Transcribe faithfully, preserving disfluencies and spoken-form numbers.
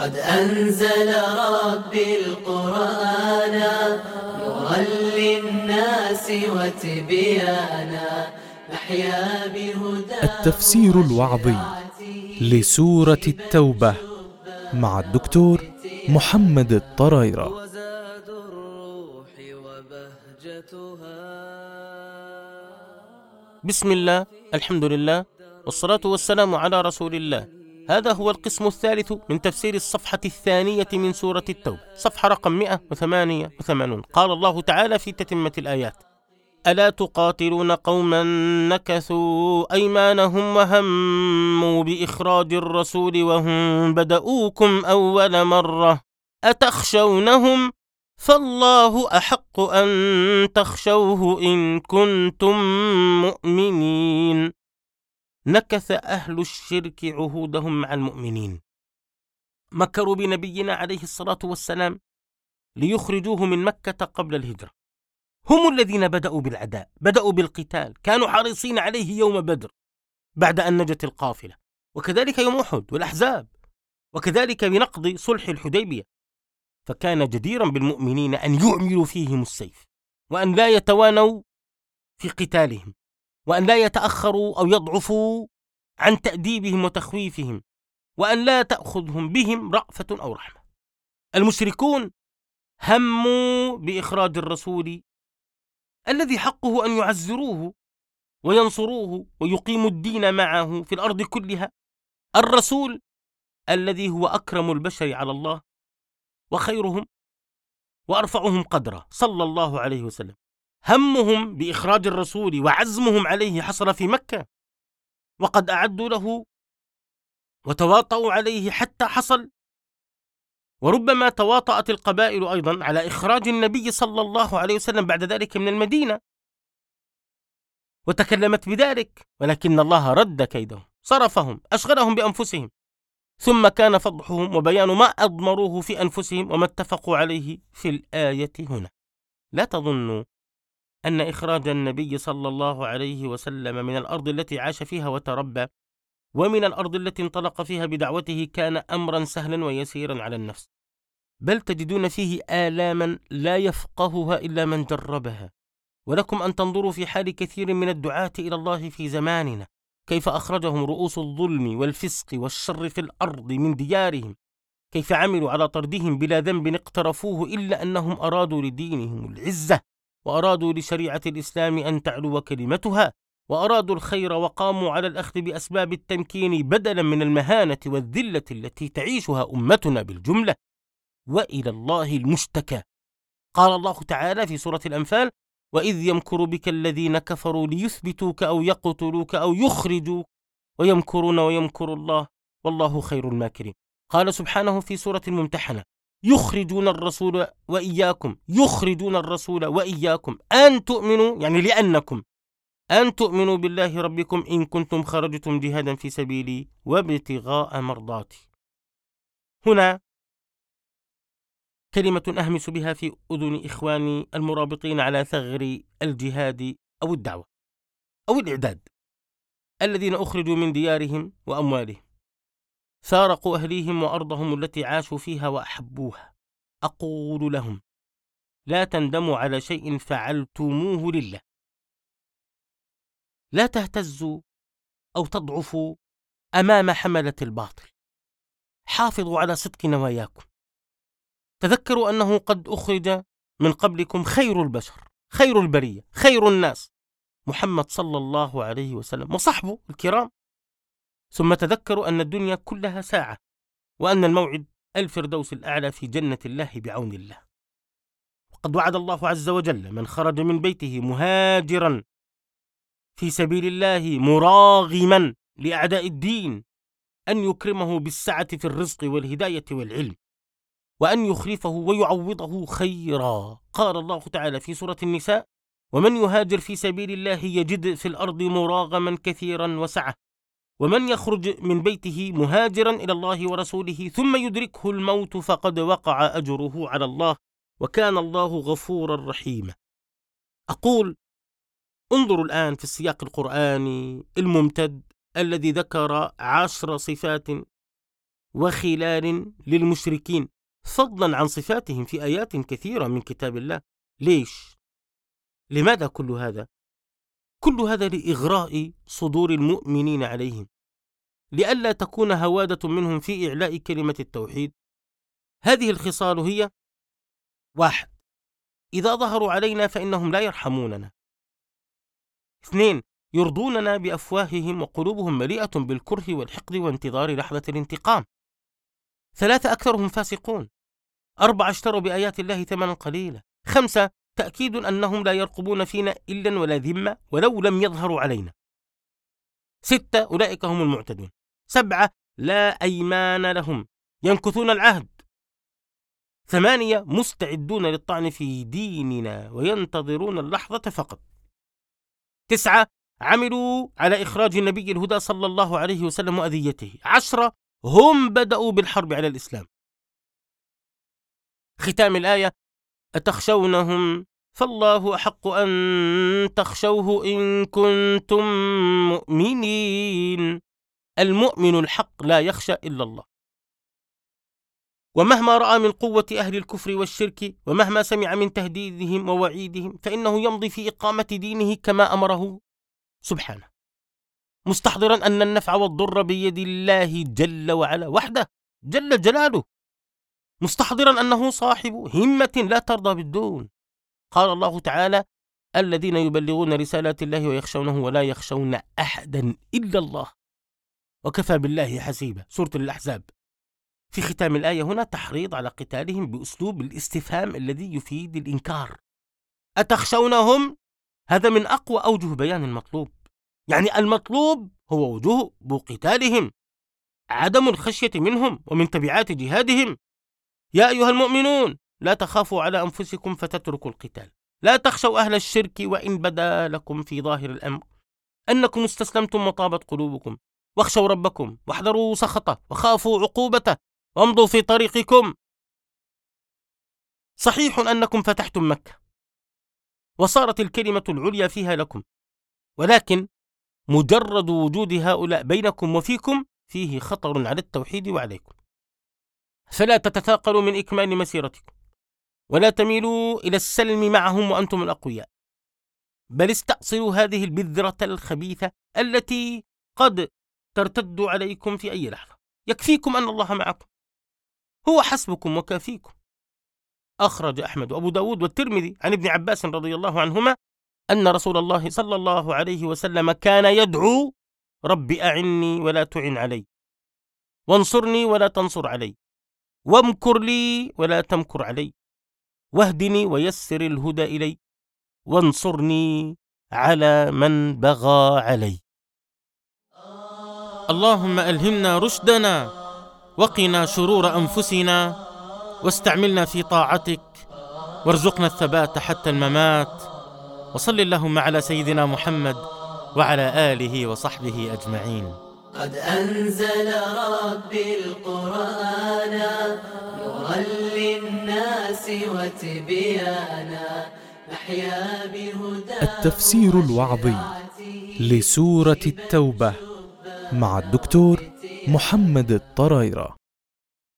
قد أنزل ربي القرآن نورا للناس وتبيانا نحيا بهداه. التفسير الوعظي لسورة التوبة مع الدكتور محمد الطرايرة. وزاد الروح وبهجتها. بسم الله، الحمد لله، والصلاة والسلام على رسول الله. هذا هو القسم الثالث من تفسير الصفحة الثانية من سورة التوبة، صفحة رقم مئة وثمانية وثمانين. قال الله تعالى في تتمة الآيات: ألا تقاتلون قوما نكثوا أيمانهم وهموا بإخراج الرسول وهم بدؤوكم أول مرة أتخشونهم فالله أحق أن تخشوه إن كنتم مؤمنين. نكث أهل الشرك عهودهم مع المؤمنين، مكروا بنبينا عليه الصلاة والسلام ليخرجوه من مكة قبل الهجرة. هم الذين بدأوا بالعداء، بدأوا بالقتال، كانوا حريصين عليه يوم بدر بعد أن نجت القافلة، وكذلك يوم أحد والأحزاب، وكذلك بنقض صلح الحديبية. فكان جديرا بالمؤمنين أن يعملوا فيهم السيف، وأن لا يتوانوا في قتالهم، وأن لا يتأخروا أو يضعفوا عن تأديبهم وتخويفهم، وأن لا تأخذهم بهم رأفة أو رحمة. المشركون هموا بإخراج الرسول الذي حقه أن يعزروه وينصروه ويقيموا الدين معه في الأرض كلها، الرسول الذي هو أكرم البشر على الله وخيرهم وأرفعهم قدرا صلى الله عليه وسلم. همهم بإخراج الرسول وعزمهم عليه حصل في مكة، وقد أعدوا له وتواطؤوا عليه حتى حصل، وربما تواطأت القبائل أيضا على إخراج النبي صلى الله عليه وسلم بعد ذلك من المدينة وتكلمت بذلك، ولكن الله رد كيدهم، صرفهم، أشغلهم بأنفسهم، ثم كان فضحهم وبيان ما أضمروه في أنفسهم وما اتفقوا عليه في الآية هنا. لا تظنوا أن إخراج النبي صلى الله عليه وسلم من الأرض التي عاش فيها وتربى ومن الأرض التي انطلق فيها بدعوته كان أمرا سهلا ويسيرا على النفس، بل تجدون فيه آلاما لا يفقهها إلا من جربها. ولكم أن تنظروا في حال كثير من الدعاة إلى الله في زماننا كيف أخرجهم رؤوس الظلم والفسق والشر في الأرض من ديارهم، كيف عملوا على طردهم بلا ذنب اقترفوه إلا أنهم أرادوا لدينهم العزة، وأرادوا لشريعة الإسلام أن تعلو كلمتها، وأرادوا الخير وقاموا على الأخذ بأسباب التمكين بدلا من المهانة والذلة التي تعيشها أمتنا بالجملة. وإلى الله المشتكى. قال الله تعالى في سورة الأنفال: وإذ يمكر بك الذين كفروا ليثبتوك أو يقتلوك أو يخرجوك ويمكرون ويمكر الله والله خير الماكرين. قال سبحانه في سورة الممتحنة: يخرجون الرسول وإياكم يخرجون الرسول وإياكم أن تؤمنوا، يعني لأنكم أن تؤمنوا بالله ربكم إن كنتم خرجتم جهادا في سبيلي وابتغاء مرضاتي. هنا كلمة أهمس بها في أذن إخواني المرابطين على ثغر الجهاد أو الدعوة أو الإعداد، الذين أخرجوا من ديارهم وأموالهم، فارقوا أهليهم وأرضهم التي عاشوا فيها وأحبوها. أقول لهم: لا تندموا على شيء فعلتموه لله، لا تهتزوا أو تضعفوا أمام حملة الباطل، حافظوا على صدق نواياكم. تذكروا أنه قد أخرج من قبلكم خير البشر، خير البرية، خير الناس، محمد صلى الله عليه وسلم وصحبه الكرام. ثم تذكروا أن الدنيا كلها ساعة، وأن الموعد الفردوس الأعلى في جنة الله بعون الله. وقد وعد الله عز وجل من خرج من بيته مهاجرا في سبيل الله مراغما لأعداء الدين أن يكرمه بالسعة في الرزق والهداية والعلم، وأن يخلفه ويعوضه خيرا. قال الله تعالى في سورة النساء: ومن يهاجر في سبيل الله يجد في الأرض مراغما كثيرا وسعة، ومن يخرج من بيته مهاجرا إلى الله ورسوله ثم يدركه الموت فقد وقع أجره على الله وكان الله غفورا رحيما. أقول: انظروا الآن في السياق القرآني الممتد الذي ذكر عشر صفات وخلال للمشركين، فضلا عن صفاتهم في آيات كثيرة من كتاب الله. ليش؟ لماذا كل هذا؟ كل هذا لإغراء صدور المؤمنين عليهم، لئلا تكون هوادة منهم في إعلاء كلمة التوحيد. هذه الخصال هي: واحد، إذا ظهروا علينا فإنهم لا يرحموننا. اثنين، يرضوننا بأفواههم وقلوبهم مليئة بالكره والحقد وانتظار لحظة الانتقام. ثلاثة، أكثرهم فاسقون. أربعة، اشتروا بآيات الله ثمنا قليلا. خمسة، تأكيد أنهم لا يرقبون فينا إلا ولا ذمة ولو لم يظهروا علينا. ستة، أولئك هم المعتدون. سبعة، لا أيمان لهم، ينكثون العهد. ثمانية، مستعدون للطعن في ديننا وينتظرون اللحظة فقط. تسعة، عملوا على إخراج النبي الهدى صلى الله عليه وسلم وأذيته. عشرة، هم بدأوا بالحرب على الإسلام. ختام الآية: أتخشونهم فالله أحق أن تخشوه إن كنتم مؤمنين. المؤمن الحق لا يخشى إلا الله، ومهما رأى من قوة أهل الكفر والشرك ومهما سمع من تهديدهم ووعيدهم فإنه يمضي في إقامة دينه كما أمره سبحانه، مستحضرا أن النفع والضر بيد الله جل وعلا وحده جل جلاله، مستحضرا أنه صاحب همة لا ترضى بالدون. قال الله تعالى: الذين يبلغون رسالات الله ويخشونه ولا يخشون أحدا إلا الله وكفى بالله حسيبا. سورة الأحزاب. في ختام الآية هنا تحريض على قتالهم بأسلوب الاستفهام الذي يفيد الإنكار. أتخشونهم؟ هذا من أقوى أوجه بيان المطلوب، يعني المطلوب هو وجوب قتالهم، عدم الخشية منهم ومن تبعات جهادهم. يا أيها المؤمنون لا تخافوا على أنفسكم فتتركوا القتال، لا تخشوا أهل الشرك وإن بدا لكم في ظاهر الأمر أنكم استسلمتم وطابت قلوبكم، واخشوا ربكم واحذروا سخطه وخافوا عقوبته وامضوا في طريقكم. صحيح أنكم فتحتم مكة وصارت الكلمة العليا فيها لكم، ولكن مجرد وجود هؤلاء بينكم وفيكم فيه خطر على التوحيد وعليكم، فلا تتثاقلوا من إكمال مسيرتكم ولا تميلوا إلى السلم معهم وأنتم الأقوياء، بل استأصلوا هذه البذرة الخبيثة التي قد ترتد عليكم في أي لحظة. يكفيكم أن الله معكم، هو حسبكم وكافيكم. أخرج أحمد وأبو داود والترمذي عن ابن عباس رضي الله عنهما أن رسول الله صلى الله عليه وسلم كان يدعو: رب أعني ولا تعن علي، وانصرني ولا تنصر علي، وامكر لي ولا تمكر علي، واهدني ويسر الهدى إلي، وانصرني على من بغى علي. اللهم ألهمنا رشدنا وقنا شرور أنفسنا واستعملنا في طاعتك وارزقنا الثبات حتى الممات. وصل اللهم على سيدنا محمد وعلى آله وصحبه أجمعين. قد أنزل ربي القرآن نورا للناس وتبيانا نحيا بهداه. التفسير الوعظي لسورة التوبة مع الدكتور محمد الطرايرة.